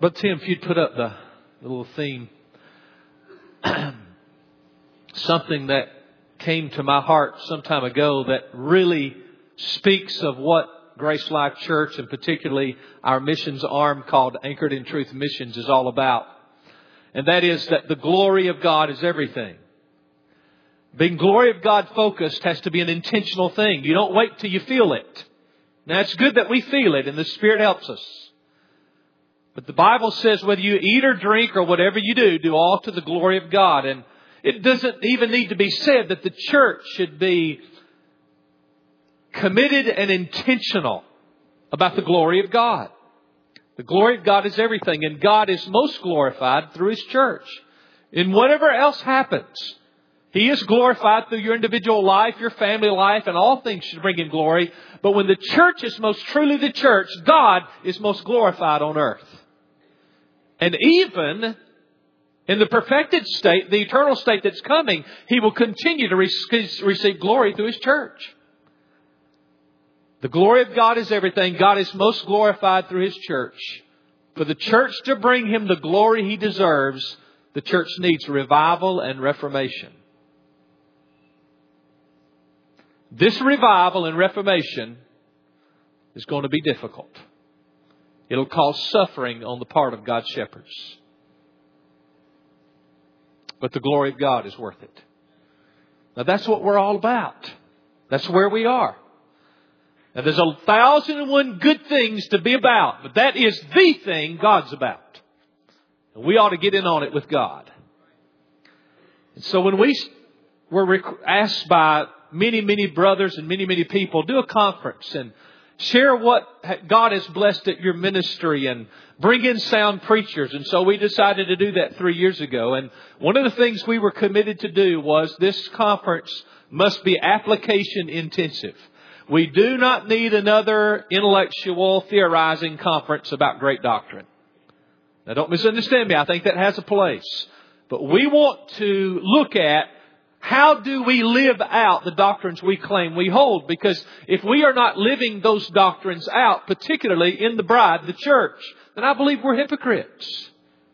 But Tim, if you'd put up the little theme, something that came to my heart some time ago that really speaks of what Grace Life Church, and particularly our missions arm called Anchored in Truth Missions, is all about. And that is that the glory of God is everything. Being glory of God focused has to be an intentional thing. You don't wait till you feel it. Now, it's good that we feel it and the Spirit helps us. But the Bible says whether you eat or drink or whatever you do, do all to the glory of God. And it doesn't even need to be said that the church should be committed and intentional about the glory of God. The glory of God is everything, and God is most glorified through His church. In whatever else happens, He is glorified through your individual life, your family life, and all things should bring Him glory. But when the church is most truly the church, God is most glorified on earth. And even in the perfected state, the eternal state that's coming, He will continue to receive glory through His church. The glory of God is everything. God is most glorified through His church. For the church to bring Him the glory He deserves, the church needs revival and reformation. This revival and reformation is going to be difficult. It'll cause suffering on the part of God's shepherds. But the glory of God is worth it. Now that's what we're all about. That's where we are. Now there's 1,001 good things to be about, but that is the thing God's about. And we ought to get in on it with God. And so when we were asked by many brothers and many people, do a conference and share what God has blessed at your ministry and bring in sound preachers. And so we decided to do that 3 years ago. And one of the things we were committed to do was this conference must be application intensive. We do not need another intellectual theorizing conference about great doctrine. Now don't misunderstand me. I think that has a place. But we want to look at how do we live out the doctrines we claim we hold? Because if we are not living those doctrines out, particularly in the bride, the church, then I believe we're hypocrites.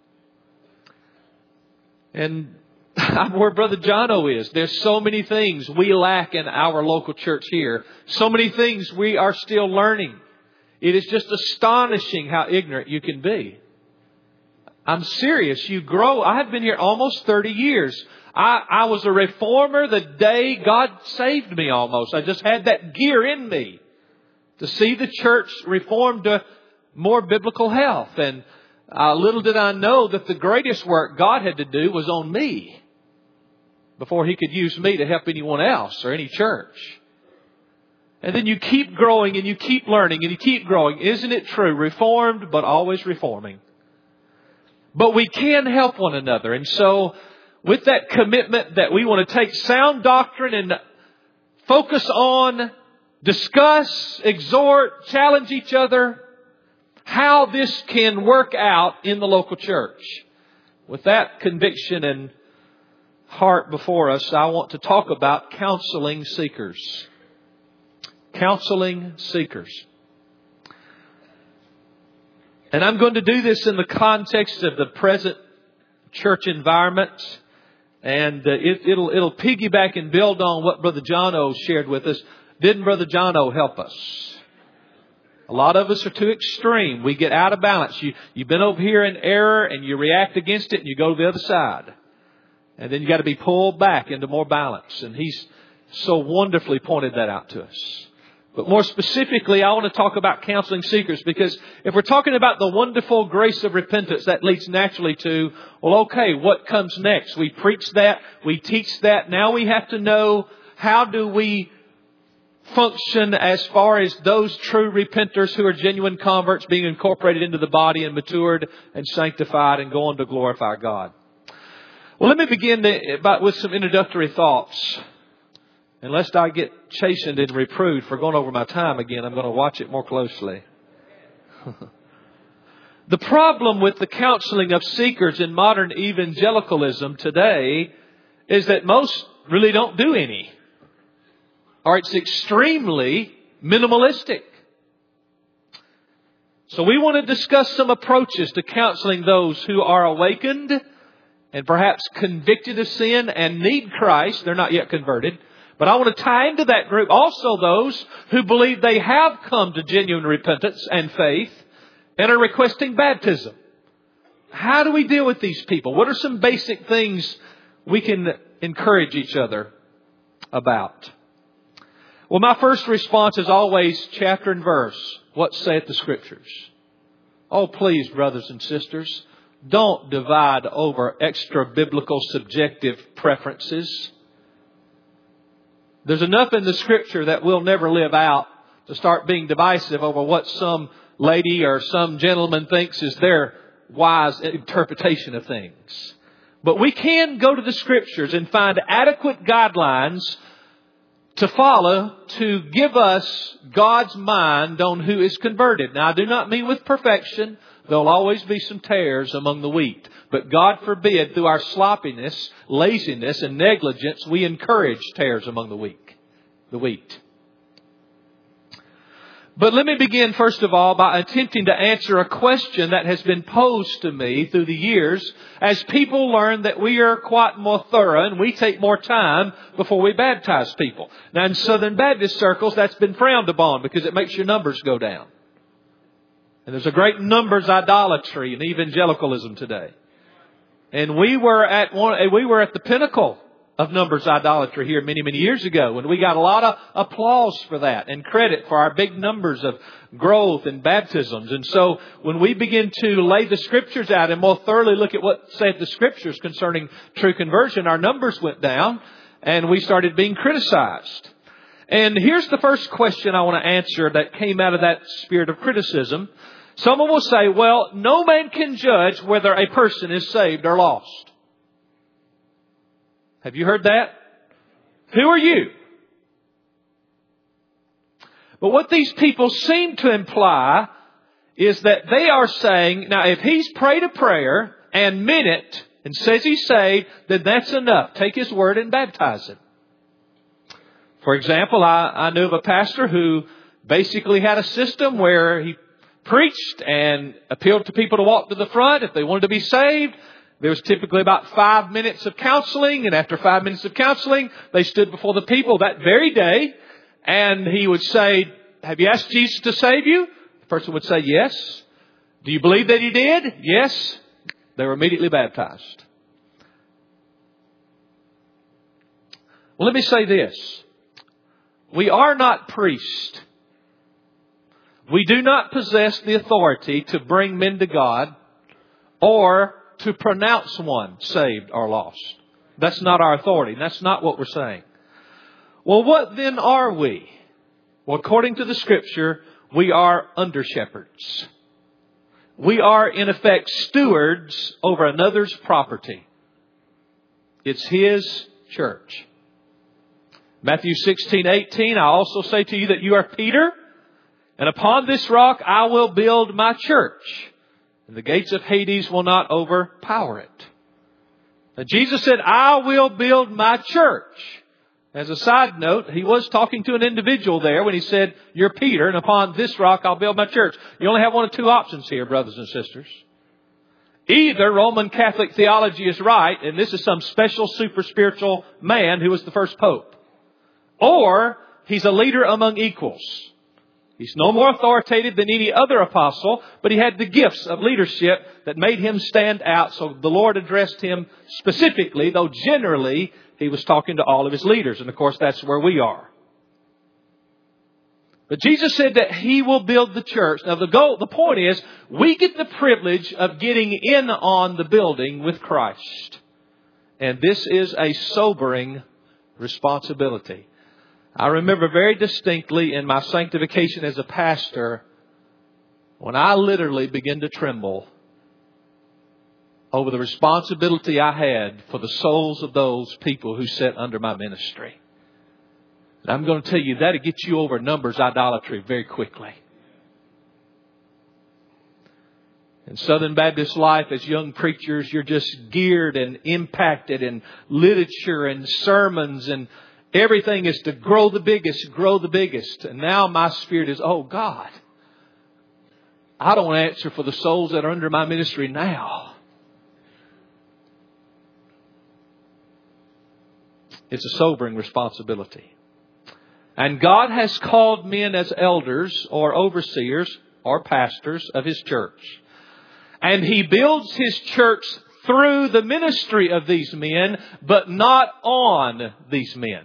And where Brother Jono is, there's so many things we lack in our local church here. So many things we are still learning. It is just astonishing how ignorant you can be. I'm serious. You grow. I have been here almost 30 years. I was a reformer the day God saved me almost. I just had that gear in me to see the church reformed to more biblical health. And little did I know that the greatest work God had to do was on me before He could use me to help anyone else or any church. And then you keep growing and you keep learning and you keep growing. Isn't it true? Reformed, but always reforming. But we can help one another. And so with that commitment that we want to take sound doctrine and focus on, discuss, exhort, challenge each other, how this can work out in the local church. With that conviction and heart before us, I want to talk about counseling seekers. Counseling seekers. And I'm going to do this in the context of the present church environment. And it'll piggyback and build on what Brother Jono shared with us. Didn't Brother Jono help us? A lot of us are too extreme. We get out of balance. You've been over here in error and you react against it and you go to the other side. And then you got to be pulled back into more balance. And he's so wonderfully pointed that out to us. But more specifically, I want to talk about counseling seekers, because if we're talking about the wonderful grace of repentance, that leads naturally to, well, okay, what comes next? We preach that, we teach that. Now we have to know, how do we function as far as those true repenters who are genuine converts being incorporated into the body and matured and sanctified and going to glorify God? Well, let me begin with some introductory thoughts. And lest I get chastened and reproved for going over my time again, I'm going to watch it more closely. The problem with the counseling of seekers in modern evangelicalism today is that most really don't do any. Or it's extremely minimalistic. So we want to discuss some approaches to counseling those who are awakened and perhaps convicted of sin and need Christ. They're not yet converted. But I want to tie into that group also those who believe they have come to genuine repentance and faith and are requesting baptism. How do we deal with these people? What are some basic things we can encourage each other about? Well, my first response is always chapter and verse. What saith the Scriptures? Oh, please, brothers and sisters, don't divide over extra-biblical subjective preferences. There's enough in the Scripture that we'll never live out to start being divisive over what some lady or some gentleman thinks is their wise interpretation of things. But we can go to the Scriptures and find adequate guidelines to follow to give us God's mind on who is converted. Now, I do not mean with perfection. There'll always be some tares among the wheat. But God forbid, through our sloppiness, laziness, and negligence, we encourage tares among the wheat. But let me begin, first of all, by attempting to answer a question that has been posed to me through the years as people learn that we are quite more thorough and we take more time before we baptize people. Now, in Southern Baptist circles, that's been frowned upon because it makes your numbers go down. And there's a great numbers idolatry in evangelicalism today. And we were at the pinnacle of numbers idolatry here many, many years ago. And we got a lot of applause for that and credit for our big numbers of growth and baptisms. And so when we begin to lay the Scriptures out and more thoroughly look at what saith the Scriptures concerning true conversion, our numbers went down and we started being criticized. And here's the first question I want to answer that came out of that spirit of criticism. Someone will say, well, no man can judge whether a person is saved or lost. Have you heard that? Who are you? But what these people seem to imply is that they are saying, now if he's prayed a prayer and meant it and says he's saved, then that's enough. Take his word and baptize him. For example, I knew of a pastor who basically had a system where he preached and appealed to people to walk to the front if they wanted to be saved. There was typically about 5 minutes of counseling, and after 5 minutes of counseling, they stood before the people that very day, and he would say, have you asked Jesus to save you? The person would say, yes. Do you believe that he did? Yes. They were immediately baptized. Well, let me say this. We are not priests. We do not possess the authority to bring men to God or to pronounce one saved or lost. That's not our authority. That's not what we're saying. Well, what then are we? Well, according to the Scripture, we are under shepherds. We are, in effect, stewards over another's property. It's his church. Matthew 16:18, I also say to you that you are Peter, and upon this rock I will build my church, and the gates of Hades will not overpower it. Now, Jesus said, I will build my church. As a side note, he was talking to an individual there when he said, you're Peter, and upon this rock I'll build my church. You only have one of two options here, brothers and sisters. Either Roman Catholic theology is right, and this is some special super spiritual man who was the first pope. Or he's a leader among equals. He's no more authoritative than any other apostle, but he had the gifts of leadership that made him stand out. So the Lord addressed him specifically, though generally he was talking to all of his leaders. And of course, that's where we are. But Jesus said that he will build the church. Now the point is, we get the privilege of getting in on the building with Christ. And this is a sobering responsibility. I remember very distinctly in my sanctification as a pastor when I literally began to tremble over the responsibility I had for the souls of those people who sat under my ministry. And I'm going to tell you, that'll get you over numbers idolatry very quickly. In Southern Baptist life, as young preachers, you're just geared and impacted in literature and sermons, and everything is to grow the biggest, grow the biggest. And now my spirit is, oh God, I don't answer for the souls that are under my ministry now. It's a sobering responsibility. And God has called men as elders or overseers or pastors of His church. And He builds His church through the ministry of these men, but not on these men.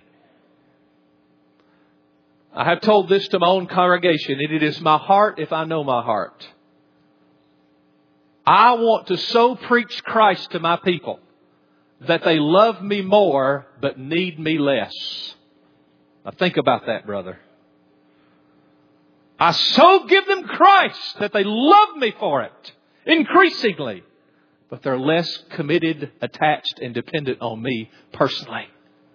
I have told this to my own congregation, and it is my heart if I know my heart. I want to so preach Christ to my people that they love me more but need me less. Now think about that, brother. I so give them Christ that they love me for it increasingly, but they're less committed, attached, and dependent on me personally.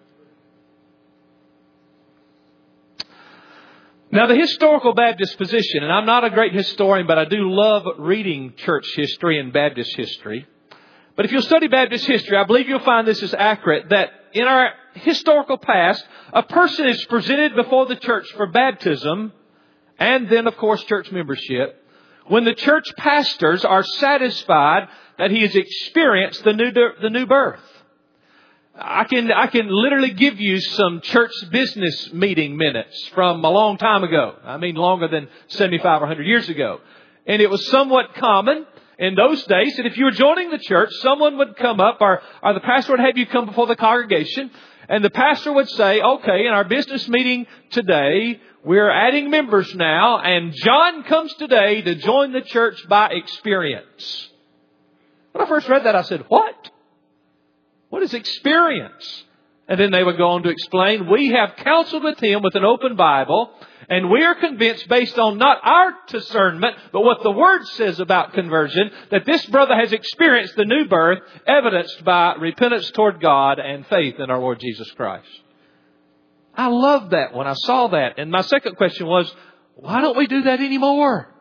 Now, the historical Baptist position, and I'm not a great historian, but I do love reading church history and Baptist history. But if you'll study Baptist history, I believe you'll find this is accurate, that in our historical past, a person is presented before the church for baptism and then, of course, church membership when the church pastors are satisfied that he has experienced the new birth. I can literally give you some church business meeting minutes from a long time ago. I mean, longer than 75 or 100 years ago. And it was somewhat common in those days that if you were joining the church, someone would come up or the pastor would have you come before the congregation. And the pastor would say, okay, in our business meeting today, we're adding members now. And John comes today to join the church by experience. When I first read that, I said, what? What is experience? And then they would go on to explain, we have counseled with him with an open Bible, and we are convinced based on not our discernment, but what the Word says about conversion, that this brother has experienced the new birth, evidenced by repentance toward God and faith in our Lord Jesus Christ. I loved that when I saw that. And my second question was, why don't we do that anymore?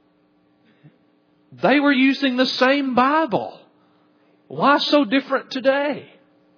They were using the same Bible. Why so different today?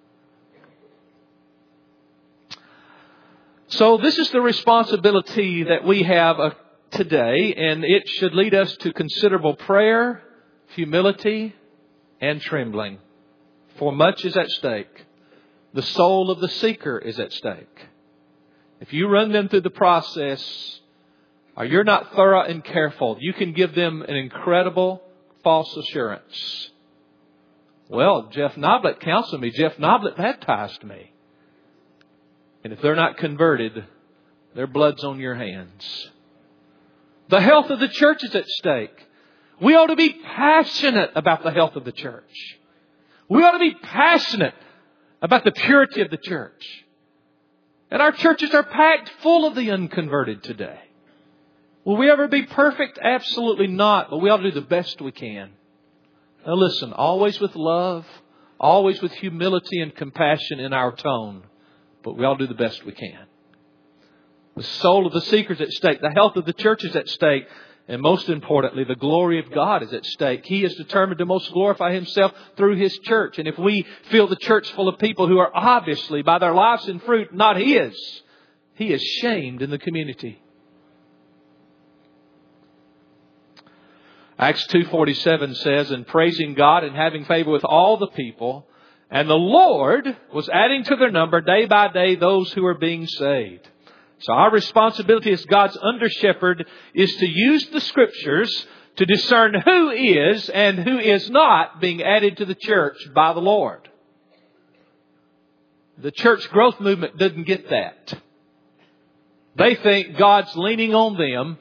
So this is the responsibility that we have today, and it should lead us to considerable prayer, humility, and trembling. For much is at stake. The soul of the seeker is at stake. If you run them through the process, or you're not thorough and careful, you can give them an incredible false assurance. Well, Jeff Noblet counseled me. Jeff Noblet baptized me. And if they're not converted, their blood's on your hands. The health of the church is at stake. We ought to be passionate about the health of the church. We ought to be passionate about the purity of the church. And our churches are packed full of the unconverted today. Will we ever be perfect? Absolutely not. But we ought to do the best we can. Now listen, always with love, always with humility and compassion in our tone. But we all do the best we can. The soul of the seeker is at stake. The health of the church is at stake. And most importantly, the glory of God is at stake. He is determined to most glorify Himself through His church. And if we fill the church full of people who are obviously, by their lives and fruit, not His, He is shamed in the community. Acts 2:47 says, and praising God and having favor with all the people, and the Lord was adding to their number day by day those who are being saved. So our responsibility as God's under-shepherd is to use the Scriptures to discern who is and who is not being added to the church by the Lord. The church growth movement doesn't get that. They think God's leaning on them,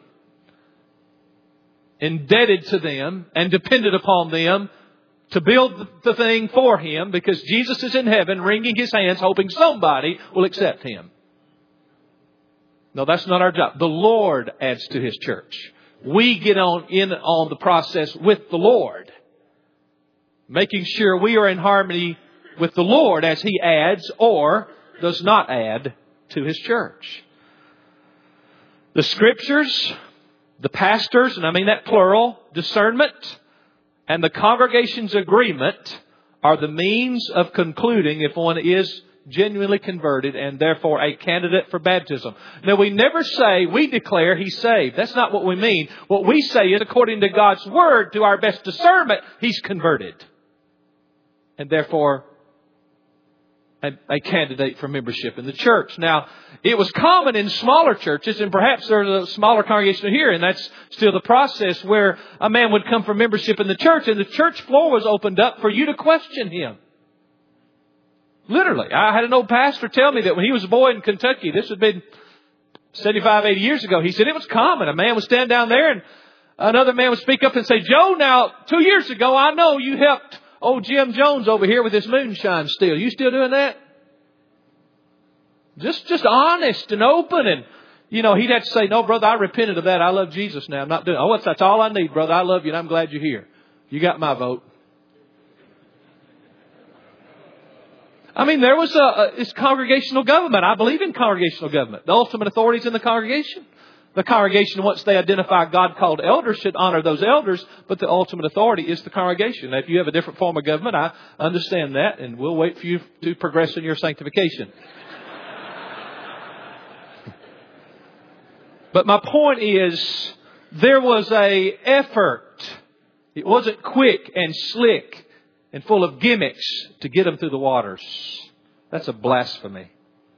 indebted to them, and dependent upon them to build the thing for Him because Jesus is in heaven wringing His hands hoping somebody will accept Him. No, that's not our job. The Lord adds to His church. We get in on the process with the Lord, making sure we are in harmony with the Lord as He adds or does not add to His church. The Scriptures, the pastors, and I mean that plural, discernment, and the congregation's agreement are the means of concluding if one is genuinely converted and therefore a candidate for baptism. Now, we never say, we declare he's saved. That's not what we mean. What we say is, according to God's Word, to our best discernment, he's converted. And therefore, a candidate for membership in the church. Now, it was common in smaller churches, and perhaps there's a smaller congregation here, and that's still the process, where a man would come for membership in the church, and the church floor was opened up for you to question him. Literally. I had an old pastor tell me that when he was a boy in Kentucky, this had been 75, 80 years ago, he said it was common. A man would stand down there, and another man would speak up and say, Joe, now, 2 years ago, I know you helped old Jim Jones over here with his moonshine still. You still doing that? Just honest and open. And, he'd have to say, no, brother, I repented of that. I love Jesus now. I'm not doing it. Oh, that's all I need, brother. I love you and I'm glad you're here. You got my vote. I mean, there was it's congregational government. I believe in congregational government. The ultimate authority is in the congregation. The congregation, once they identify God-called elders, should honor those elders, but the ultimate authority is the congregation. Now, if you have a different form of government, I understand that, and we'll wait for you to progress in your sanctification. But my point is, there was an effort. It wasn't quick and slick and full of gimmicks to get them through the waters. That's a blasphemy.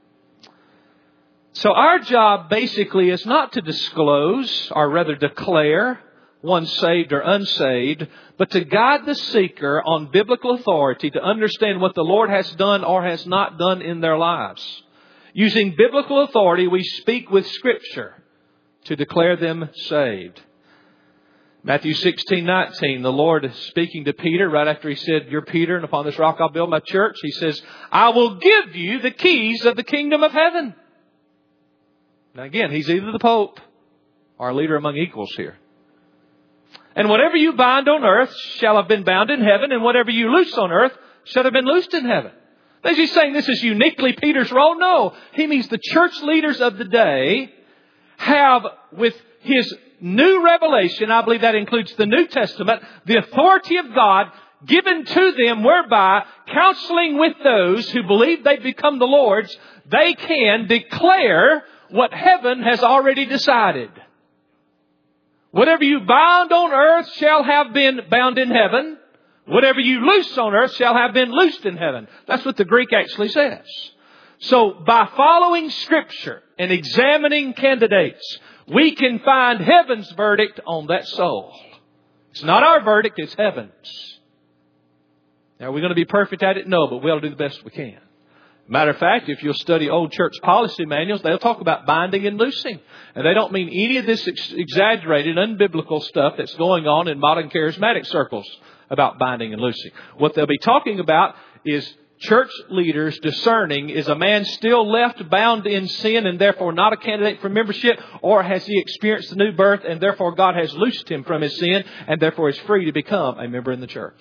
So our job basically is not to disclose, or rather declare, one saved or unsaved, but to guide the seeker on biblical authority to understand what the Lord has done or has not done in their lives. Using biblical authority, we speak with Scripture to declare them saved. Matthew 16:19, the Lord is speaking to Peter right after He said, "You're Peter, and upon this rock I'll build my church." He says, "I will give you the keys of the kingdom of heaven." Now again, He's either the Pope or a leader among equals here. "And whatever you bind on earth shall have been bound in heaven, and whatever you loose on earth shall have been loosed in heaven." Is He saying this is uniquely Peter's role? No. He means the church leaders of the day have, with His new revelation, I believe that includes the New Testament, the authority of God given to them, whereby counseling with those who believe they've become the Lord's, they can declare what heaven has already decided. Whatever you bind on earth shall have been bound in heaven. Whatever you loose on earth shall have been loosed in heaven. That's what the Greek actually says. So by following Scripture and examining candidates, we can find heaven's verdict on that soul. It's not our verdict, it's heaven's. Now, are we going to be perfect at it? No, but we'll do the best we can. Matter of fact, if you'll study old church policy manuals, they'll talk about binding and loosing. And they don't mean any of this exaggerated, unbiblical stuff that's going on in modern charismatic circles about binding and loosing. What they'll be talking about is church leaders discerning, is a man still left bound in sin and therefore not a candidate for membership, or has he experienced the new birth and therefore God has loosed him from his sin and therefore is free to become a member in the church?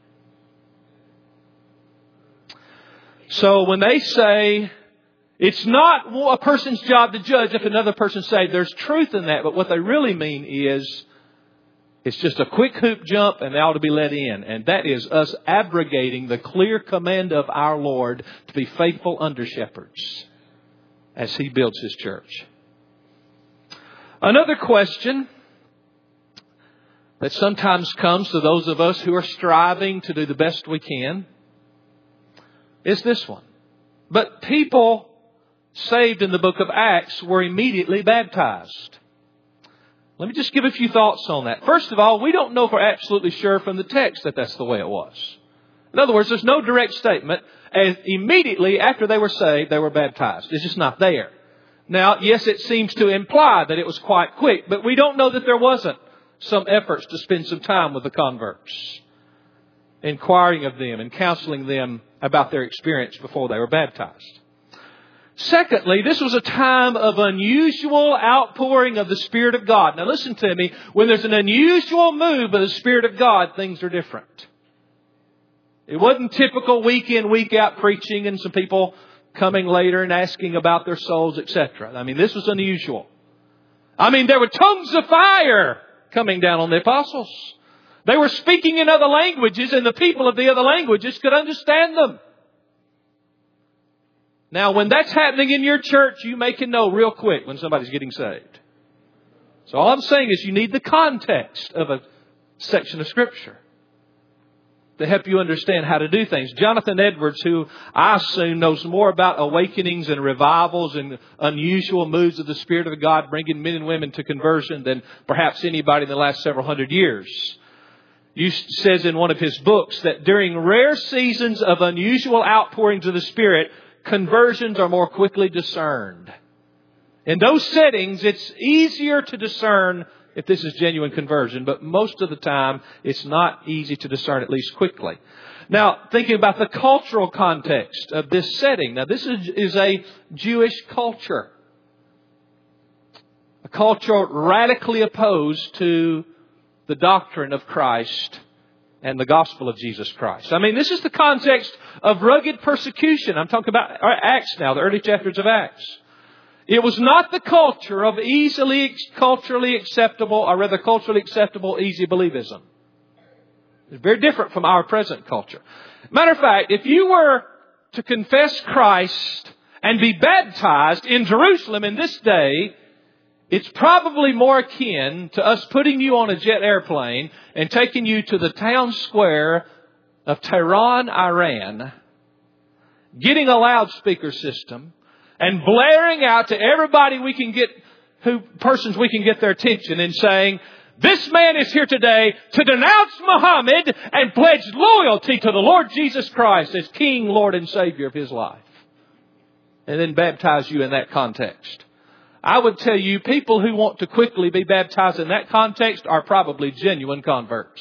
So when they say it's not a person's job to judge if another person's saved, there's truth in that. But what they really mean is it's just a quick hoop jump and they ought to be let in. And that is us abrogating the clear command of our Lord to be faithful under shepherds as He builds His church. Another question that sometimes comes to those of us who are striving to do the best we can is this one. But people saved in the book of Acts were immediately baptized. Let me just give a few thoughts on that. First of all, we don't know for absolutely sure from the text that that's the way it was. In other words, there's no direct statement as immediately after they were saved, they were baptized. It's just not there. Now, yes, it seems to imply that it was quite quick, but we don't know that there wasn't some efforts to spend some time with the converts, inquiring of them and counseling them about their experience before they were baptized. Secondly, this was a time of unusual outpouring of the Spirit of God. Now listen to me. When there's an unusual move of the Spirit of God, things are different. It wasn't typical week in, week out preaching and some people coming later and asking about their souls, etc. I mean, this was unusual. I mean, there were tongues of fire coming down on the apostles. They were speaking in other languages and the people of the other languages could understand them. Now, when that's happening in your church, you may can know real quick when somebody's getting saved. So all I'm saying is you need the context of a section of Scripture to help you understand how to do things. Jonathan Edwards, who I assume knows more about awakenings and revivals and unusual moves of the Spirit of God bringing men and women to conversion than perhaps anybody in the last several hundred years, says in one of his books that during rare seasons of unusual outpourings of the Spirit, conversions are more quickly discerned. In those settings, it's easier to discern if this is genuine conversion, but most of the time, it's not easy to discern, at least quickly. Now, thinking about the cultural context of this setting. Now, this is a Jewish culture. A culture radically opposed to the doctrine of Christ and the gospel of Jesus Christ. I mean, this is the context of rugged persecution. I'm talking about Acts now, the early chapters of Acts. It was not the culture of culturally acceptable, easy believism. It's very different from our present culture. Matter of fact, if you were to confess Christ and be baptized in Jerusalem in this day, it's probably more akin to us putting you on a jet airplane and taking you to the town square of Tehran, Iran, getting a loudspeaker system, and blaring out to everybody persons we can get their attention and saying, this man is here today to denounce Muhammad and pledge loyalty to the Lord Jesus Christ as King, Lord, and Savior of his life. And then baptize you in that context. I would tell you, people who want to quickly be baptized in that context are probably genuine converts.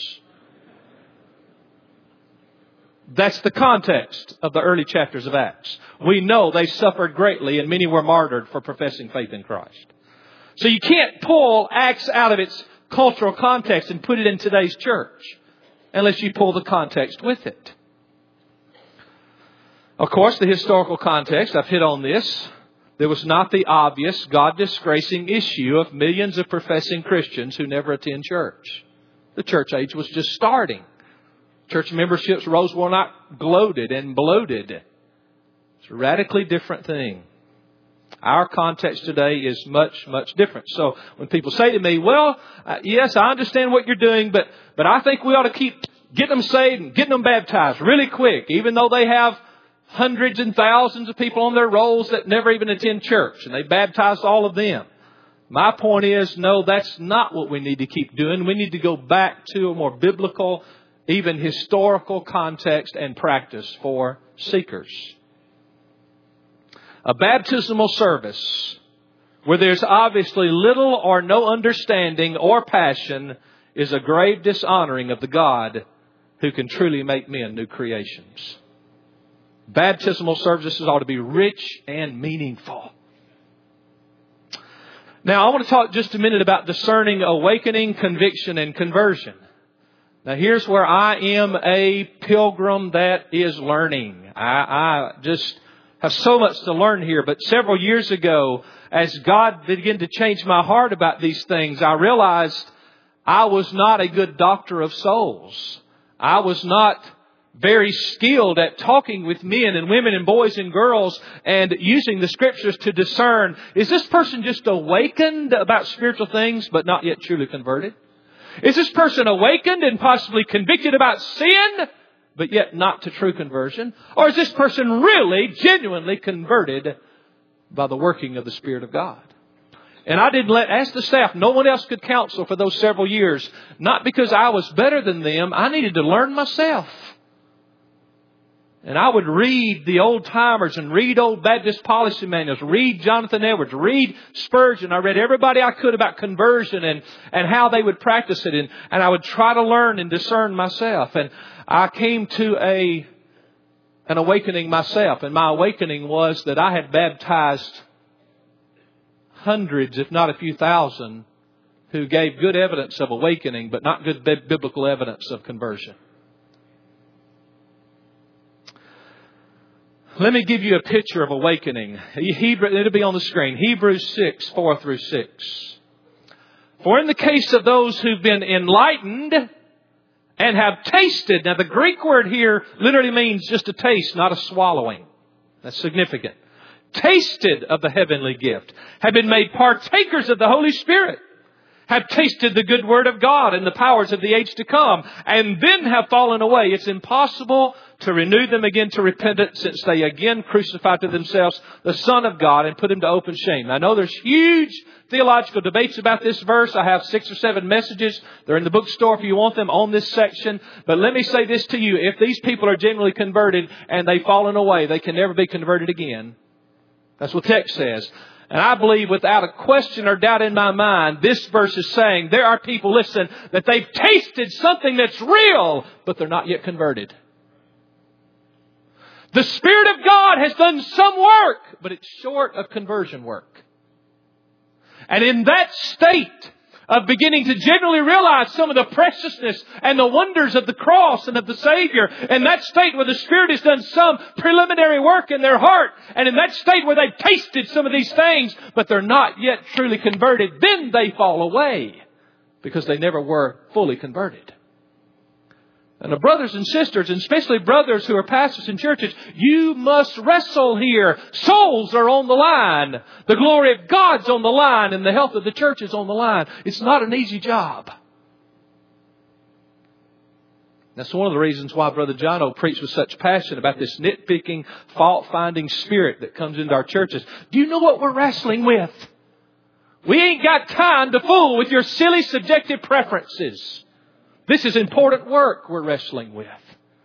That's the context of the early chapters of Acts. We know they suffered greatly and many were martyred for professing faith in Christ. So you can't pull Acts out of its cultural context and put it in today's church unless you pull the context with it. Of course, the historical context, I've hit on this. There was not the obvious God-disgracing issue of millions of professing Christians who never attend church. The church age was just starting. Church memberships were not gloated and bloated. It's a radically different thing. Our context today is much, much different. So when people say to me, well, yes, I understand what you're doing, but I think we ought to keep getting them saved and getting them baptized really quick, even though they have hundreds and thousands of people on their rolls that never even attend church, and they baptized all of them. My point is, no, that's not what we need to keep doing. We need to go back to a more biblical, even historical context and practice for seekers. A baptismal service where there's obviously little or no understanding or passion is a grave dishonoring of the God who can truly make men new creations. Baptismal services ought to be rich and meaningful. Now, I want to talk just a minute about discerning awakening, conviction, and conversion. Now, here's where I am a pilgrim that is learning. I just have so much to learn here. But several years ago, as God began to change my heart about these things, I realized I was not a good doctor of souls. I was not very skilled at talking with men and women and boys and girls and using the Scriptures to discern, is this person just awakened about spiritual things but not yet truly converted? Is this person awakened and possibly convicted about sin but yet not to true conversion? Or is this person really, genuinely converted by the working of the Spirit of God? And I didn't ask the staff. No one else could counsel for those several years. Not because I was better than them. I needed to learn myself. And I would read the old timers and read old Baptist policy manuals, read Jonathan Edwards, read Spurgeon. I read everybody I could about conversion and how they would practice it. And I would try to learn and discern myself. And I came to an awakening myself. And my awakening was that I had baptized hundreds, if not a few thousand, who gave good evidence of awakening, but not good biblical evidence of conversion. Let me give you a picture of awakening. It'll be on the screen. Hebrews 6, 4 through 6. For in the case of those who've been enlightened and have tasted. Now the Greek word here literally means just a taste, not a swallowing. That's significant. tasted of the heavenly gift, have been made partakers of the Holy Spirit, have tasted the good word of God and the powers of the age to come, and then have fallen away. It's impossible to renew them again to repentance, since they again crucify to themselves the Son of God and put Him to open shame. I know there's huge theological debates about this verse. I have 6 or 7 messages. They're in the bookstore if you want them on this section. But let me say this to you. If these people are genuinely converted and they've fallen away, they can never be converted again. That's what the text says. And I believe without a question or doubt in my mind, this verse is saying there are people, listen, that they've tasted something that's real, but they're not yet converted. The Spirit of God has done some work, but it's short of conversion work. And in that state of beginning to genuinely realize some of the preciousness and the wonders of the cross and of the Savior, in that state where the Spirit has done some preliminary work in their heart, and in that state where they've tasted some of these things, but they're not yet truly converted, then they fall away because they never were fully converted. And the brothers and sisters, and especially brothers who are pastors in churches, you must wrestle here. Souls are on the line. The glory of God's on the line, and the health of the church is on the line. It's not an easy job. That's one of the reasons why Brother Jono preached with such passion about this nitpicking, fault-finding spirit that comes into our churches. Do you know what we're wrestling with? We ain't got time to fool with your silly subjective preferences. This is important work we're wrestling with.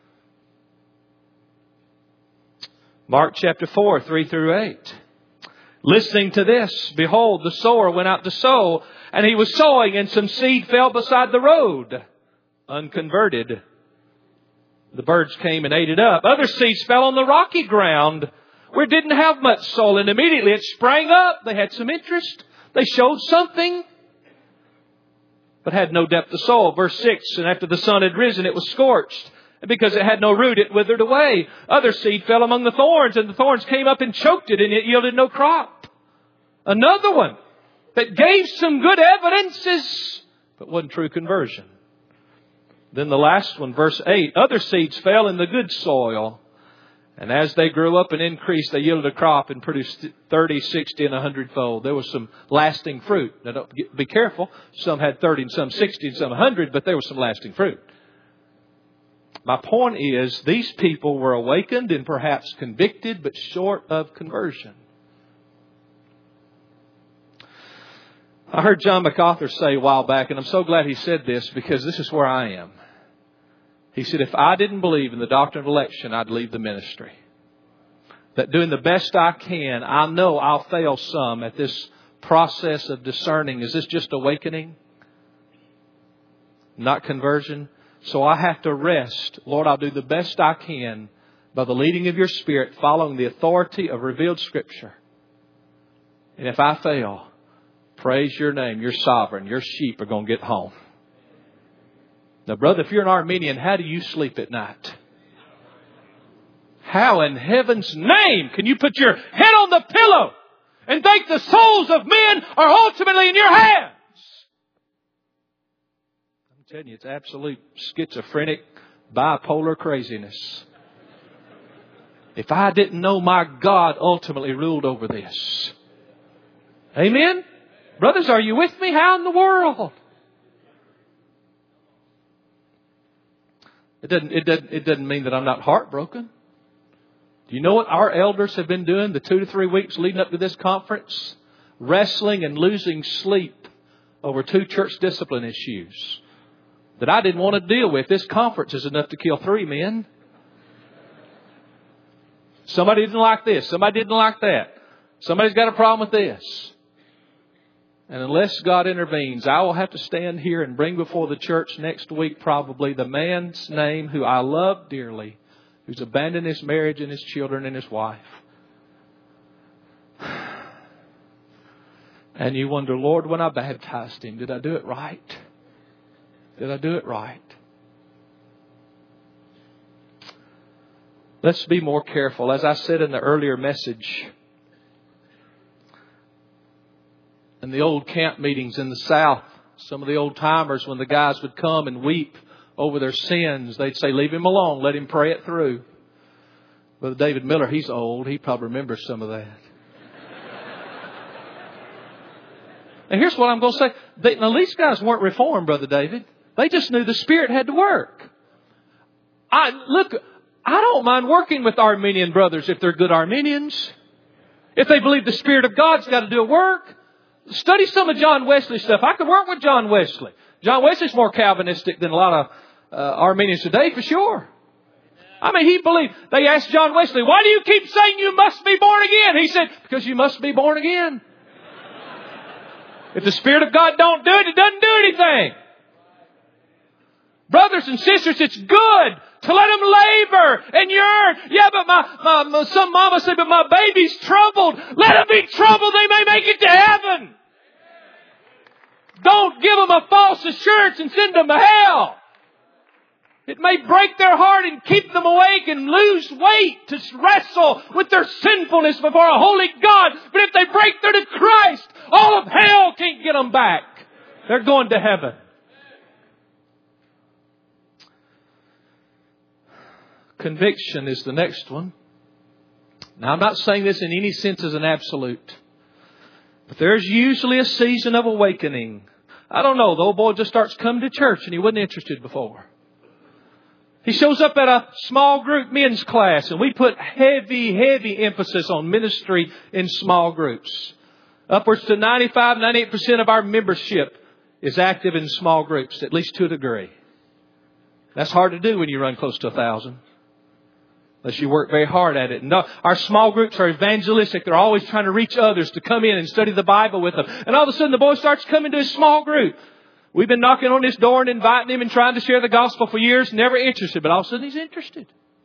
Mark chapter 4, 3 through 8. Listening to this, behold, the sower went out to sow, and he was sowing, and some seed fell beside the road, unconverted. The birds came and ate it up. Other seeds fell on the rocky ground, where it didn't have much soil, and immediately it sprang up. They had some interest. They showed something, but had no depth of soil. Verse 6, and after the sun had risen, it was scorched. And because it had no root, it withered away. Other seed fell among the thorns, and the thorns came up and choked it, and it yielded no crop. Another one that gave some good evidences, but wasn't true conversion. Then the last one, verse 8, other seeds fell in the good soil. And as they grew up and increased, they yielded a crop and produced 30, 60, and 100-fold. There was some lasting fruit. Now, be careful. Some had 30 and some 60 and some 100, but there was some lasting fruit. My point is, these people were awakened and perhaps convicted, but short of conversion. I heard John MacArthur say a while back, and I'm so glad he said this, because this is where I am. He said, if I didn't believe in the doctrine of election, I'd leave the ministry. That doing the best I can, I know I'll fail some at this process of discerning. Is this just awakening? Not conversion? So I have to rest. Lord, I'll do the best I can by the leading of your Spirit, following the authority of revealed Scripture. And if I fail, praise your name. You're sovereign. Your sheep are going to get home. Now, brother, if you're an Arminian, how do you sleep at night? How in heaven's name can you put your head on the pillow and think the souls of men are ultimately in your hands? I'm telling you, it's absolute schizophrenic, bipolar craziness. If I didn't know my God ultimately ruled over this. Amen? Brothers, are you with me? How in the world? It doesn't mean that I'm not heartbroken. Do you know what our elders have been doing the 2 to 3 weeks leading up to this conference? Wrestling and losing sleep over 2 church discipline issues that I didn't want to deal with. This conference is enough to kill 3 men. Somebody didn't like this. Somebody didn't like that. Somebody's got a problem with this. And unless God intervenes, I will have to stand here and bring before the church next week probably the man's name who I love dearly, who's abandoned his marriage and his children and his wife. And you wonder, Lord, when I baptized him, did I do it right? Did I do it right? Let's be more careful. As I said in the earlier message, in the old camp meetings in the South, some of the old timers, when the guys would come and weep over their sins, they'd say, leave him alone, let him pray it through. Brother David Miller, he's old. He probably remembers some of that. And here's what I'm going to say. Now, these guys weren't reformed, Brother David. They just knew the Spirit had to work. I don't mind working with Arminian brothers if they're good Arminians. If they believe the Spirit of God's got to do a work. Study some of John Wesley stuff. I could work with John Wesley. John Wesley's more Calvinistic than a lot of Arminians today, for sure. I mean, he believed. They asked John Wesley, why do you keep saying you must be born again? He said, because you must be born again. If the Spirit of God don't do it, it doesn't do anything. Brothers and sisters, it's good to let them labor and yearn. Yeah, but some mama said, but my baby's troubled. Let them be troubled. They may make it to heaven. Don't give them a false assurance and send them to hell. It may break their heart and keep them awake and lose weight to wrestle with their sinfulness before a holy God. But if they break through to Christ, all of hell can't get them back. They're going to heaven. Conviction is the next one. Now, I'm not saying this in any sense as an absolute. But there's usually a season of awakening. I don't know. The old boy just starts coming to church and he wasn't interested before. He shows up at a small group men's class, and we put heavy emphasis on ministry in small groups. Upwards to 98% of our membership is active in small groups, at least to a degree. That's hard to do when you run close to 1,000. Unless you work very hard at it. No, our small groups are evangelistic. They're always trying to reach others to come in and study the Bible with them. And all of a sudden the boy starts coming to his small group. We've been knocking on his door and inviting him and trying to share the gospel for years. Never interested. But all of a sudden he's interested.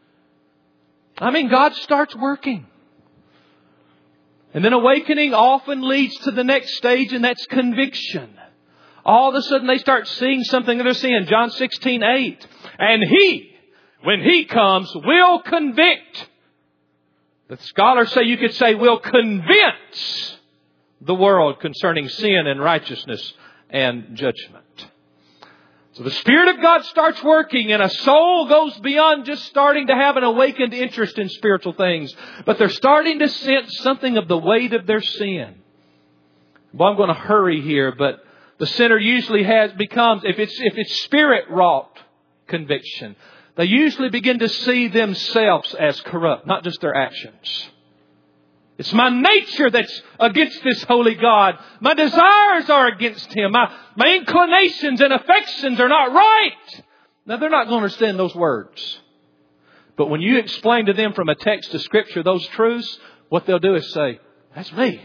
I mean, God starts working. And then awakening often leads to the next stage, and that's conviction. All of a sudden they start seeing something that they're seeing. John 16:8. And He, when He comes, will convict. The scholars say you could say will convince the world concerning sin and righteousness and judgment. So the Spirit of God starts working, and a soul goes beyond just starting to have an awakened interest in spiritual things. But they're starting to sense something of the weight of their sin. Well, I'm going to hurry here, but the sinner usually becomes, if it's Spirit-wrought conviction, they usually begin to see themselves as corrupt, not just their actions. It's my nature that's against this holy God. My desires are against Him. My inclinations and affections are not right. Now, they're not going to understand those words. But when you explain to them from a text of Scripture those truths, what they'll do is say, that's me.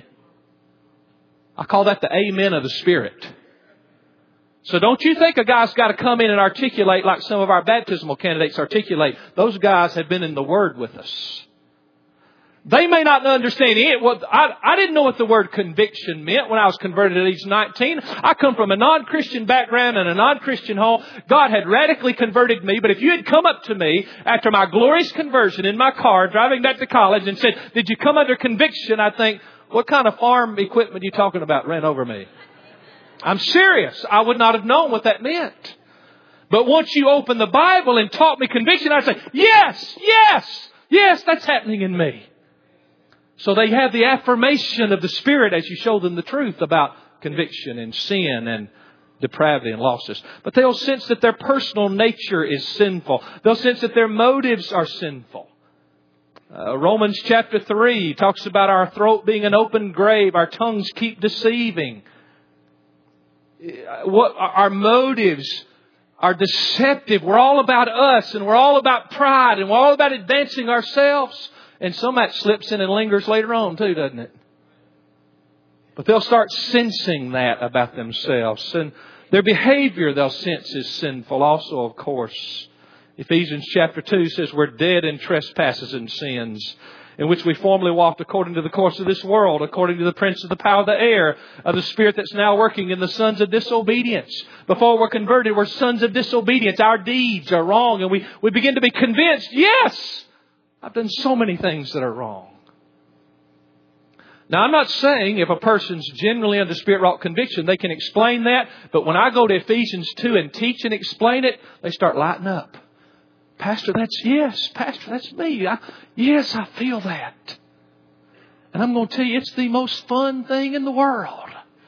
I call that the amen of the Spirit. So don't you think a guy's got to come in and articulate like some of our baptismal candidates articulate. Those guys have been in the Word with us. They may not understand it. I didn't know what the word conviction meant when I was converted at age 19. I come from a non-Christian background and a non-Christian home. God had radically converted me. But if you had come up to me after my glorious conversion in my car, driving back to college, and said, did you come under conviction? I'd think, what kind of farm equipment are you talking about ran over me? I'm serious. I would not have known what that meant. But once you open the Bible and taught me conviction, I'd say, yes, that's happening in me. So they have the affirmation of the Spirit as you show them the truth about conviction and sin and depravity and losses. But they'll sense that their personal nature is sinful. They'll sense that their motives are sinful. Romans chapter 3 talks about our throat being an open grave. Our tongues keep deceiving. Our motives are deceptive. We're all about us, and we're all about pride, and we're all about advancing ourselves. And some of that slips in and lingers later on too, doesn't it? But they'll start sensing that about themselves. And their behavior they'll sense is sinful also, of course. Ephesians chapter 2 says we're dead in trespasses and sins, in which we formerly walked according to the course of this world, according to the prince of the power of the air, of the spirit that's now working in the sons of disobedience. Before we're converted, we're sons of disobedience. Our deeds are wrong, and we begin to be convinced, yes, I've done so many things that are wrong. Now, I'm not saying if a person's generally under Spirit-wrought conviction, they can explain that. But when I go to Ephesians 2 and teach and explain it, they start lighting up. Pastor, that's me. Yes, I feel that. And I'm going to tell you, it's the most fun thing in the world.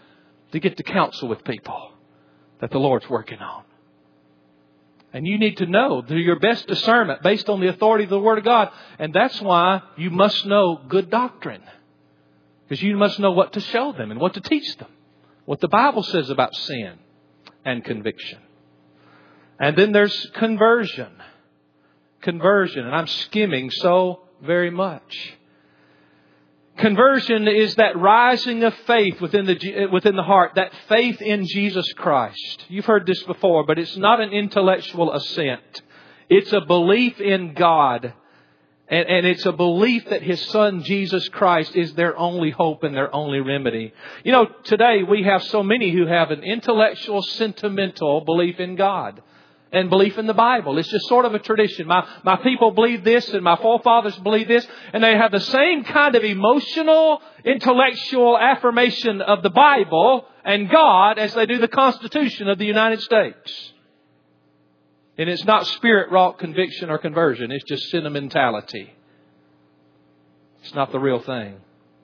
to get to counsel with people that the Lord's working on. And you need to know through your best discernment based on the authority of the Word of God. And that's why you must know good doctrine. Because you must know what to show them and what to teach them. What the Bible says about sin and conviction. And then there's conversion. Conversion. And I'm skimming so very much. Conversion is that rising of faith within the heart, that faith in Jesus Christ. You've heard this before, but it's not an intellectual assent. It's a belief in God. And it's a belief that His Son, Jesus Christ, is their only hope and their only remedy. You know, today we have so many who have an intellectual, sentimental belief in God. And belief in the Bible. It's just sort of a tradition. My people believe this and my forefathers believe this. And they have the same kind of emotional, intellectual affirmation of the Bible and God as they do the Constitution of the United States. And it's not spirit-wrought conviction or conversion. It's just sentimentality. It's not the real thing.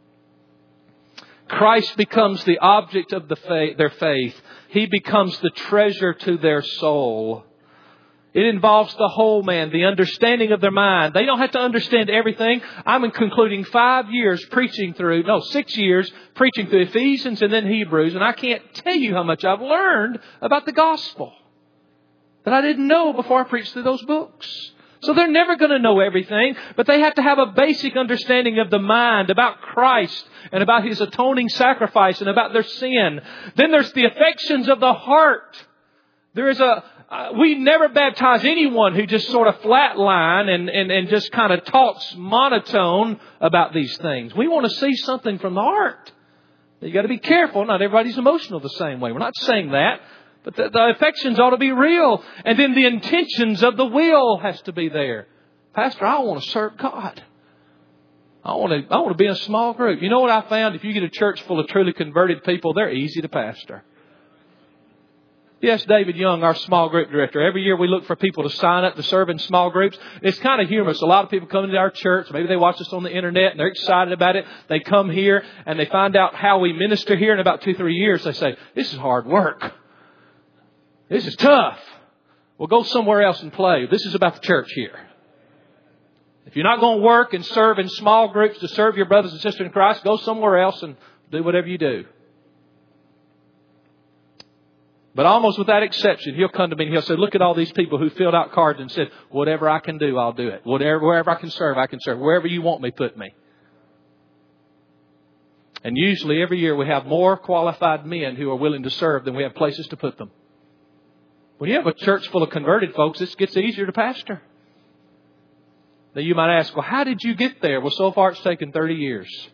Christ becomes the object of their faith. He becomes the treasure to their soul. It involves the whole man, the understanding of their mind. They don't have to understand everything. I'm concluding 6 years preaching through Ephesians and then Hebrews. And I can't tell you how much I've learned about the gospel that I didn't know before I preached through those books. So they're never going to know everything, but they have to have a basic understanding of the mind, about Christ and about His atoning sacrifice and about their sin. Then there's the affections of the heart. We never baptize anyone who just sort of flatline and just kind of talks monotone about these things. We want to see something from the heart. You got to be careful. Not everybody's emotional the same way. We're not saying that. But the affections ought to be real. And then the intentions of the will has to be there. Pastor, I want to serve God. I want to be in a small group. You know what I found? If you get a church full of truly converted people, they're easy to pastor. Yes, David Young, our small group director. Every year we look for people to sign up to serve in small groups. It's kind of humorous. A lot of people come into our church. Maybe they watch us on the internet and they're excited about it. They come here and they find out how we minister here. In about 2-3 years, they say, this is hard work. This is tough. Well, go somewhere else and play. This is about the church here. If you're not going to work and serve in small groups to serve your brothers and sisters in Christ, go somewhere else and do whatever you do. But almost without exception, he'll come to me and he'll say, look at all these people who filled out cards and said, whatever I can do, I'll do it. Wherever I can serve, I can serve. Wherever you want me, put me. And usually every year we have more qualified men who are willing to serve than we have places to put them. When you have a church full of converted folks, it gets easier to pastor. Now you might ask, well, how did you get there? Well, so far it's taken 30 years.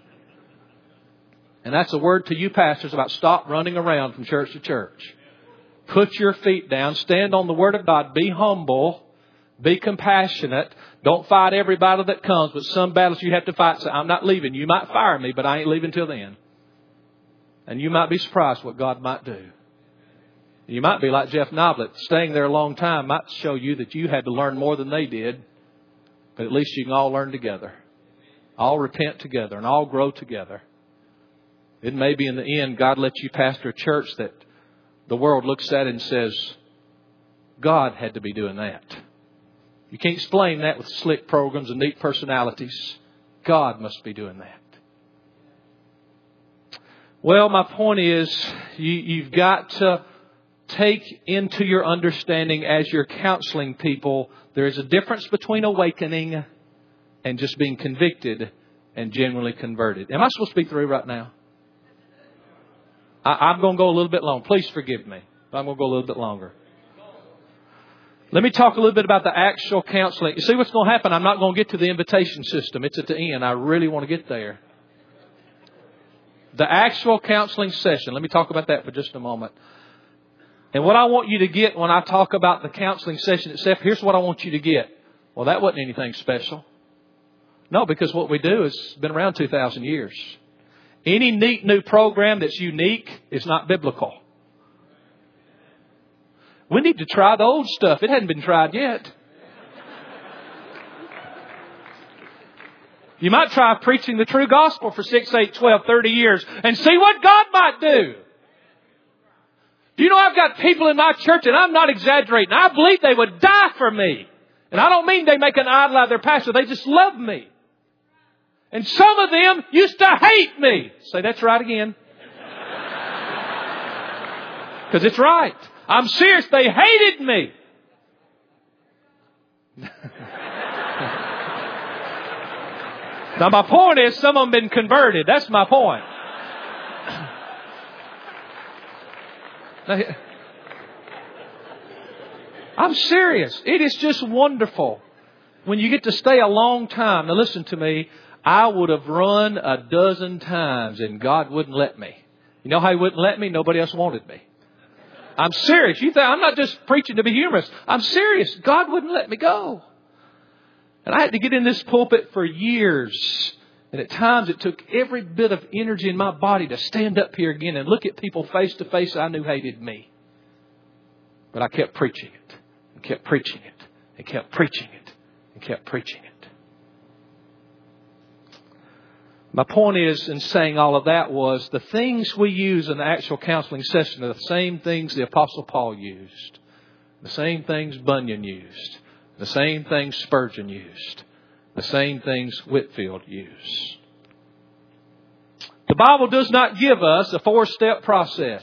And that's a word to you pastors about stop running around from church to church. Put your feet down. Stand on the Word of God. Be humble. Be compassionate. Don't fight every battle that comes, but some battles you have to fight. Say, I'm not leaving. You might fire me, but I ain't leaving till then. And you might be surprised what God might do. You might be like Jeff Noblet. Staying there a long time might show you that you had to learn more than they did. But at least you can all learn together. All repent together and all grow together. It may be in the end, God lets you pastor a church that the world looks at and says, God had to be doing that. You can't explain that with slick programs and neat personalities. God must be doing that. Well, my point is, you've got to take into your understanding as you're counseling people, there is a difference between awakening and just being convicted and genuinely converted. Am I supposed to be through right now? I'm going to go a little bit long. Please forgive me. I'm going to go a little bit longer. Let me talk a little bit about the actual counseling. You see what's going to happen? I'm not going to get to the invitation system. It's at the end. I really want to get there. The actual counseling session. Let me talk about that for just a moment. And what I want you to get when I talk about the counseling session itself, here's what I want you to get. Well, that wasn't anything special. No, because what we do has been around 2,000 years. Any neat new program that's unique is not biblical. We need to try the old stuff. It hadn't been tried yet. You might try preaching the true gospel for 6, 8, 12, 30 years and see what God might do. Do you know I've got people in my church, and I'm not exaggerating, I believe they would die for me. And I don't mean they make an idol out of their pastor. They just love me. And some of them used to hate me. Say, that's right again. Because it's right. I'm serious. They hated me. Now my point is, some of them been converted. That's my point. I'm serious. It is just wonderful when you get to stay a long time. Now listen to me. I would have run a dozen times and God wouldn't let me. You know how He wouldn't let me? Nobody else wanted me. I'm serious. You think I'm not just preaching to be humorous. I'm serious. God wouldn't let me go. And I had to get in this pulpit for years. And at times it took every bit of energy in my body to stand up here again and look at people face to face I knew hated me. But I kept preaching it. And kept preaching it. And kept preaching it. And kept preaching it. My point is, in saying all of that, was the things we use in the actual counseling session are the same things the Apostle Paul used. The same things Bunyan used. The same things Spurgeon used. The same things Whitefield used. The Bible does not give us a 4-step process.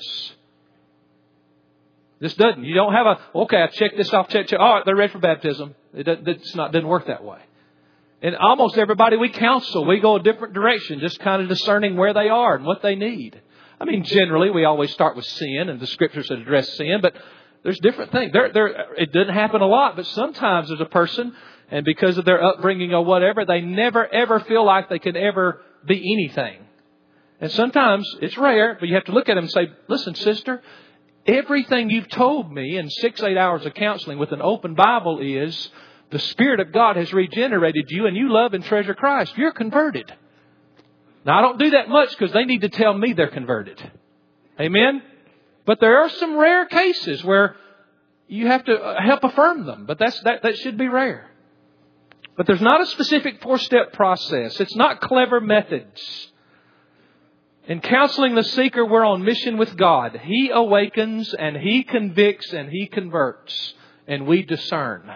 This doesn't. You don't have okay, I checked this off, check. All right, they're ready for baptism. It doesn't work that way. And almost everybody we counsel, we go a different direction, just kind of discerning where they are and what they need. I mean, generally, we always start with sin, and the Scriptures address sin, but there's different things. It doesn't happen a lot, but sometimes there's a person, and because of their upbringing or whatever, they never, ever feel like they can ever be anything. And sometimes, it's rare, but you have to look at them and say, listen, sister, everything you've told me in 6-8 hours of counseling with an open Bible is the Spirit of God has regenerated you and you love and treasure Christ. You're converted. Now, I don't do that much because they need to tell me they're converted. Amen? But there are some rare cases where you have to help affirm them. But that should be rare. But there's not a specific 4-step process. It's not clever methods. In counseling the seeker, we're on mission with God. He awakens and He convicts and He converts. And we discern.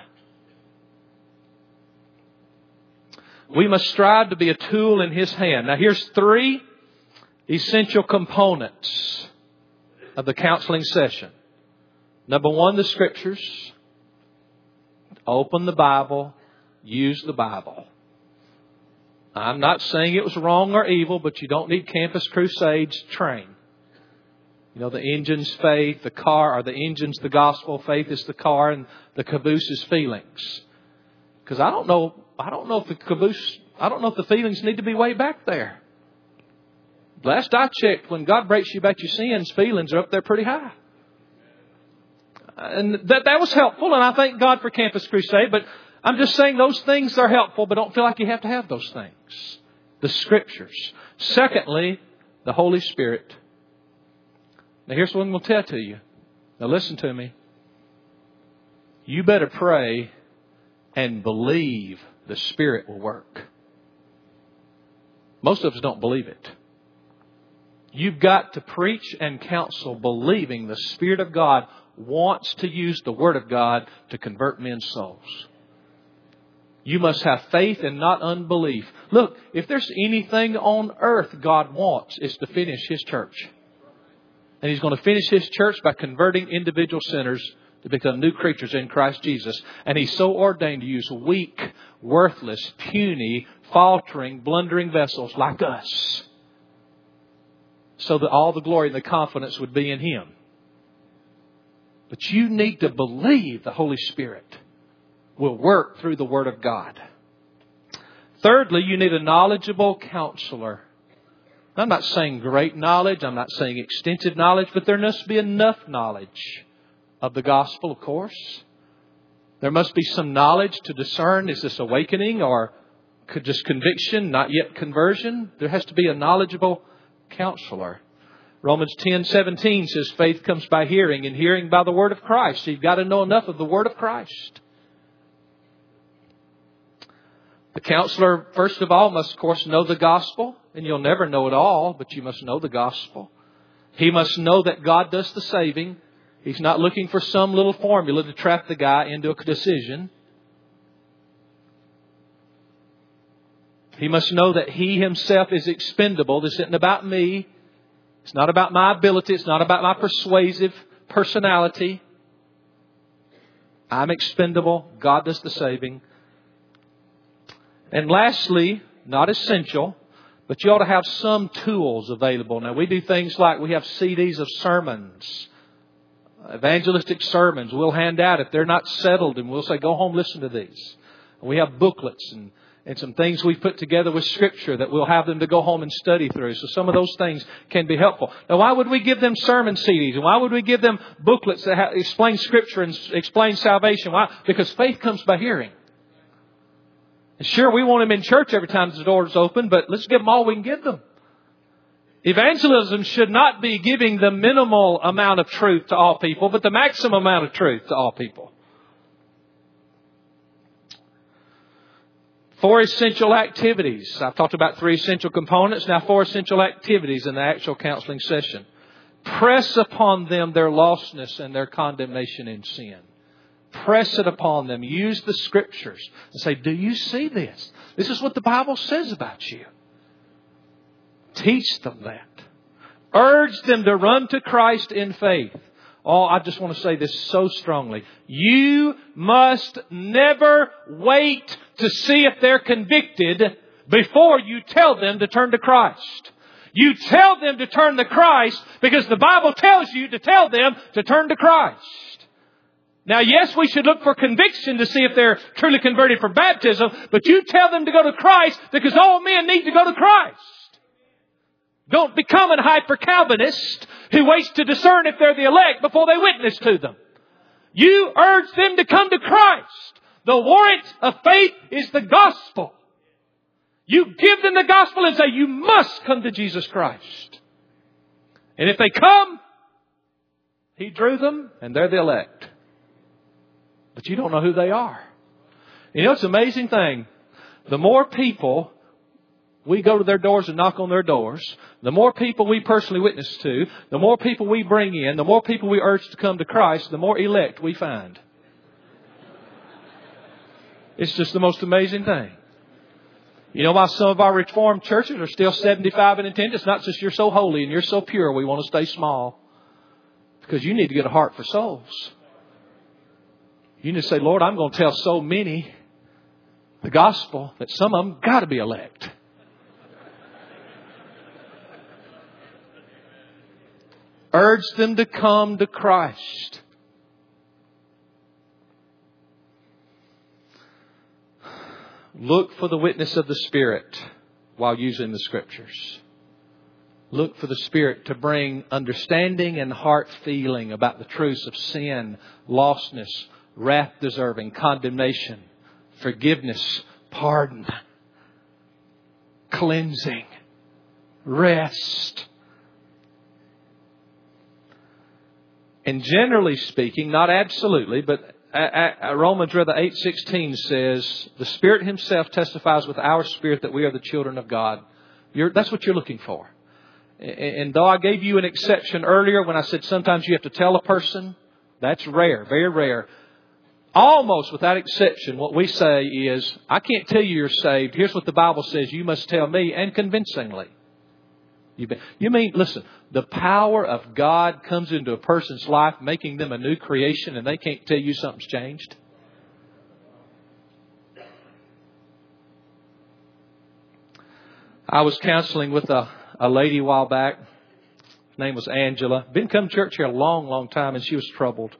We must strive to be a tool in His hand. Now here's 3 essential components of the counseling session. Number 1, the Scriptures. Open the Bible. Use the Bible. I'm not saying it was wrong or evil, but you don't need campus crusades to train. You know, the engine's faith, the car, or the engine's the gospel, faith is the car, and the caboose is feelings. Because I don't know if the caboose, I don't know if the feelings need to be way back there. Last I checked, when God breaks you about your sins, feelings are up there pretty high. And that was helpful, and I thank God for Campus Crusade, but I'm just saying those things are helpful, but don't feel like you have to have those things. The Scriptures. Secondly, the Holy Spirit. Now here's what I'm going to tell to you. Now listen to me. You better pray and believe the Spirit will work. Most of us don't believe it. You've got to preach and counsel believing the Spirit of God wants to use the Word of God to convert men's souls. You must have faith and not unbelief. Look, if there's anything on earth God wants, is to finish His church. And He's going to finish His church by converting individual sinners to become new creatures in Christ Jesus. And He's so ordained to use weak, worthless, puny, faltering, blundering vessels like us, so that all the glory and the confidence would be in Him. But you need to believe the Holy Spirit will work through the Word of God. Thirdly, you need a knowledgeable counselor. I'm not saying great knowledge. I'm not saying extensive knowledge, but there must be enough knowledge of the gospel, of course. There must be some knowledge to discern, is this awakening or just conviction, not yet conversion? There has to be a knowledgeable counselor. Romans 10:17 says faith comes by hearing and hearing by the Word of Christ. So you've got to know enough of the Word of Christ. The counselor, first of all, must, of course, know the gospel. And you'll never know it all, but you must know the gospel. He must know that God does the saving. He's not looking for some little formula to trap the guy into a decision. He must know that he himself is expendable. This isn't about me. It's not about my ability. It's not about my persuasive personality. I'm expendable. God does the saving. And lastly, not essential, but you ought to have some tools available. Now, we do things like we have CDs of sermons, evangelistic sermons we'll hand out if they're not settled, and we'll say, go home, listen to these. And we have booklets and some things we've put together with Scripture that we'll have them to go home and study through. So some of those things can be helpful. Now, why would we give them sermon CDs? And why would we give them booklets that explain Scripture and explain salvation? Why? Because faith comes by hearing. And sure, we want them in church every time the door's open, but let's give them all we can give them. Evangelism should not be giving the minimal amount of truth to all people, but the maximum amount of truth to all people. 4 essential activities. I've talked about 3 essential components. Now 4 essential activities in the actual counseling session. Press upon them their lostness and their condemnation in sin. Press it upon them. Use the Scriptures and say, do you see this? This is what the Bible says about you. Teach them that. Urge them to run to Christ in faith. Oh, I just want to say this so strongly. You must never wait to see if they're convicted before you tell them to turn to Christ. You tell them to turn to Christ because the Bible tells you to tell them to turn to Christ. Now, yes, we should look for conviction to see if they're truly converted for baptism, but you tell them to go to Christ because all men need to go to Christ. Don't become a hyper-Calvinist who waits to discern if they're the elect before they witness to them. You urge them to come to Christ. The warrant of faith is the gospel. You give them the gospel and say, you must come to Jesus Christ. And if they come, He drew them and they're the elect. But you don't know who they are. You know, it's an amazing thing. The more people we go to their doors and knock on their doors, the more people we personally witness to, the more people we bring in, the more people we urge to come to Christ, the more elect we find. It's just the most amazing thing. You know why some of our Reformed churches are still 75 in attendance? It's not just you're so holy and you're so pure, we want to stay small. Because you need to get a heart for souls. You need to say, Lord, I'm going to tell so many the gospel that some of them got to be elect. Urge them to come to Christ. Look for the witness of the Spirit while using the Scriptures. Look for the Spirit to bring understanding and heart feeling about the truths of sin, lostness, wrath-deserving, condemnation, forgiveness, pardon, cleansing, rest. And generally speaking, not absolutely, but Romans 8:16 says, the Spirit Himself testifies with our spirit that we are the children of God. That's what you're looking for. And though I gave you an exception earlier when I said sometimes you have to tell a person, that's rare, very rare. Almost without exception, what we say is, I can't tell you you're saved. Here's what the Bible says. You must tell me, and convincingly. You mean, listen, the power of God comes into a person's life, making them a new creation, and they can't tell you something's changed? I was counseling with a lady a while back. Her name was Angela. Been coming to church here a long, long time, and she was troubled.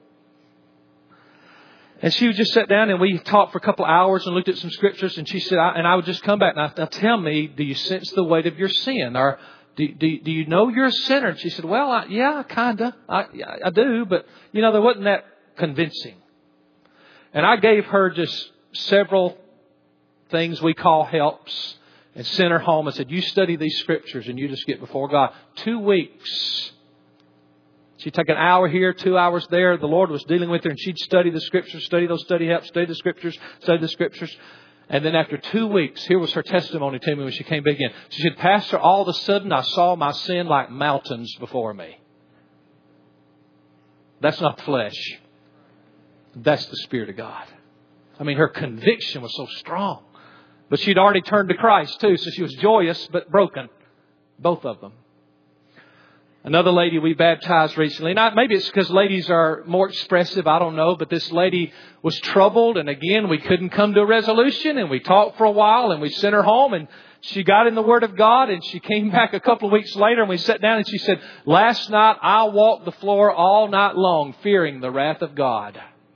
And she would just sit down and we talked for a couple of hours and looked at some scriptures. And she said, and I would just come back and I'd tell me, do you sense the weight of your sin? Or do you know you're a sinner? And she said, well, yeah, kind of. I do. But, you know, there wasn't that convincing. And I gave her just several things we call helps and sent her home and said, you study these scriptures and you just get before God. 2 weeks. She'd take an hour here, 2 hours there. The Lord was dealing with her and she'd study the scriptures, study those study helps, study the scriptures. And then after 2 weeks, here was her testimony to me when she came back in. She said, Pastor, all of a sudden I saw my sin like mountains before me. That's not the flesh. That's the Spirit of God. I mean, her conviction was so strong. But she'd already turned to Christ too, so she was joyous but broken. Both of them. Another lady we baptized recently. Now, maybe it's because ladies are more expressive. I don't know. But this lady was troubled. And again, we couldn't come to a resolution. And we talked for a while. And we sent her home. And she got in the Word of God. And she came back a couple of weeks later. And we sat down. And she said, last night I walked the floor all night long fearing the wrath of God.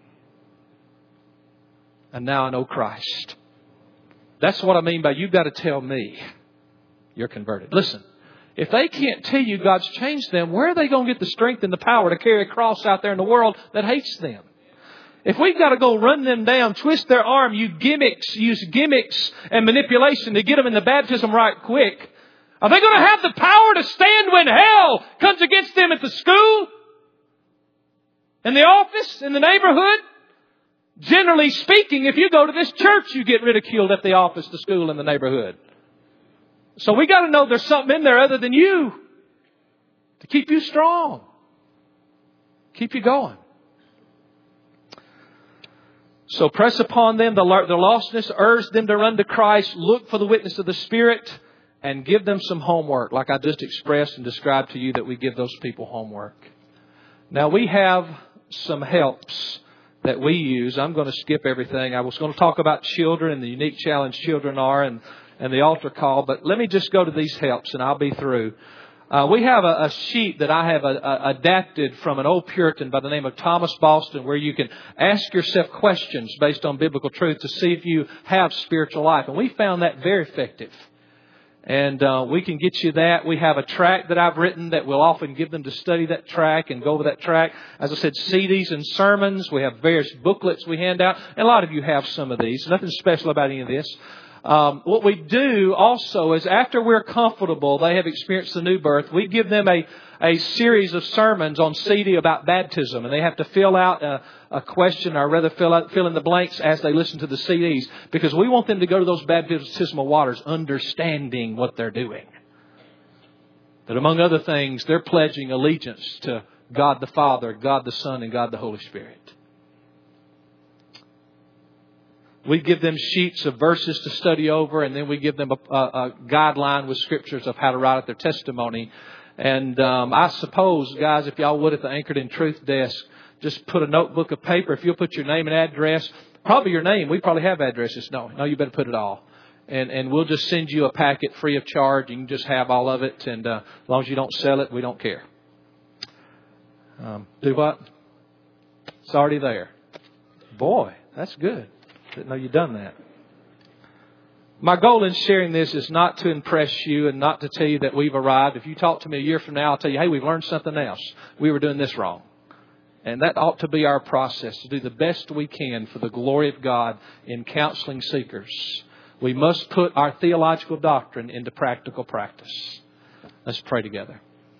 And now I know Christ. That's what I mean by you've got to tell me you're converted. Listen. If they can't tell you God's changed them, where are they going to get the strength and the power to carry a cross out there in the world that hates them? If we've got to go run them down, twist their arm, use gimmicks and manipulation to get them in the baptism right quick, are they going to have the power to stand when hell comes against them at the school? In the office? In the neighborhood? Generally speaking, if you go to this church, you get ridiculed at the office, the school, and the neighborhood. So we got to know there's something in there other than you to keep you strong. Keep you going. So press upon them the lostness, urge them to run to Christ, look for the witness of the Spirit, and give them some homework, like I just expressed and described to you that we give those people homework. Now we have some helps that we use. I'm going to skip everything. I was going to talk about children and the unique challenge children are and the altar call. But let me just go to these helps and I'll be through. We have a sheet that I have adapted from an old Puritan by the name of Thomas Boston, where you can ask yourself questions based on biblical truth to see if you have spiritual life. And we found that very effective. And we can get you that. We have a tract that I've written that we'll often give them to study that tract and go over that tract. As I said, CDs and sermons. We have various booklets we hand out. And a lot of you have some of these. Nothing special about any of this. What we do also is after we're comfortable, they have experienced the new birth, we give them a series of sermons on CD about baptism. And they have to fill out a question, or rather fill in the blanks as they listen to the CDs. Because we want them to go to those baptismal waters understanding what they're doing. That among other things, they're pledging allegiance to God the Father, God the Son, and God the Holy Spirit. We give them sheets of verses to study over, and then we give them a guideline with scriptures of how to write out their testimony. And I suppose, guys, if y'all would at the Anchored in Truth desk, just put a notebook of paper. If you'll put your name and address, probably your name. We probably have addresses. No, you better put it all. And we'll just send you a packet free of charge. You can just have all of it. And as long as you don't sell it, we don't care. Do what? It's already there. Boy, that's good. Didn't know you'd done that. My goal in sharing this is not to impress you and not to tell you that we've arrived. If you talk to me a year from now, I'll tell you, hey, we've learned something else. We were doing this wrong. And that ought to be our process, to do the best we can for the glory of God in counseling seekers. We must put our theological doctrine into practical practice. Let's pray together.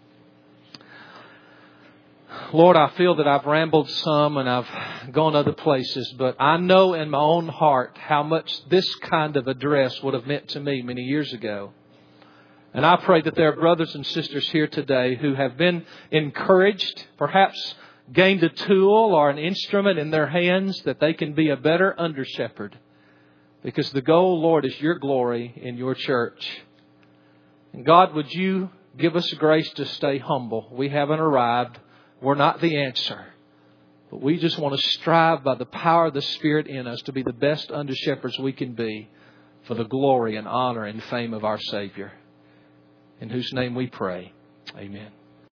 Lord, I feel that I've rambled some and I've gone other places, but I know in my own heart how much this kind of address would have meant to me many years ago. And I pray that there are brothers and sisters here today who have been encouraged, perhaps gained a tool or an instrument in their hands that they can be a better under-shepherd. Because the goal, Lord, is your glory in your church. And God, would you give us grace to stay humble? We haven't arrived. We're not the answer. But we just want to strive by the power of the Spirit in us to be the best under-shepherds we can be for the glory and honor and fame of our Savior. In whose name we pray. Amen.